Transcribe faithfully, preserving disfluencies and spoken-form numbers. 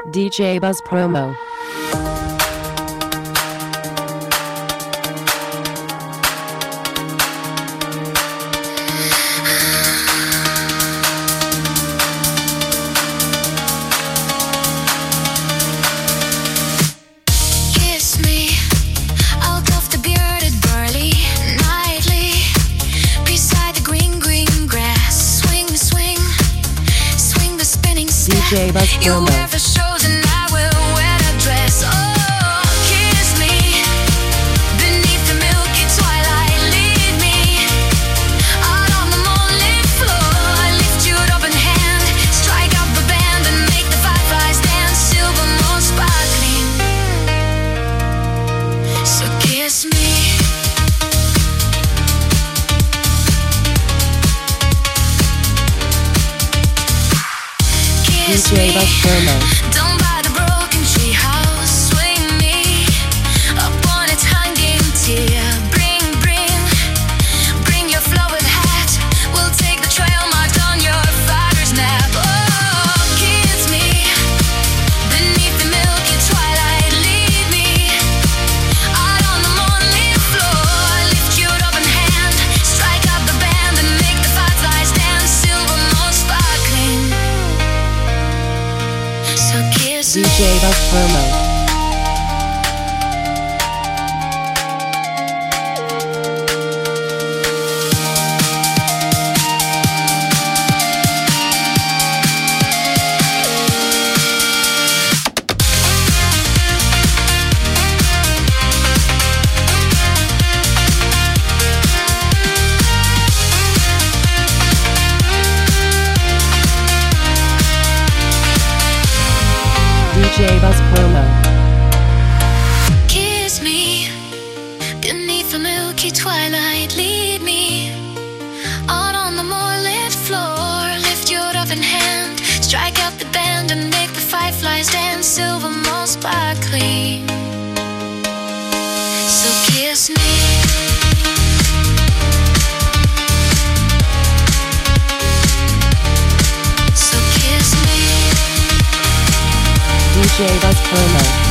D J Buzz Promo. D J Buzz Promo. D J Buzz Promo. Don't buy the broken tree house. Swing me up on its hanging tier. Bring, bring, bring your flowered hat. We'll take the trail marked on your father's nap. Oh, kiss me beneath the milky twilight. Lead me out on the moonlit floor. Lift your open hand, strike up the band and make the fireflies dance. Silver moon sparkling. So kiss D J Buzz Promo. D J Buzz Promo. Kiss me beneath the milky twilight. Lead me out on the moonlit floor. Lift your open hand, strike up the band and make the fireflies dance. Silver moon sparkling. So kiss me. So kiss me. D J Buzz Promo.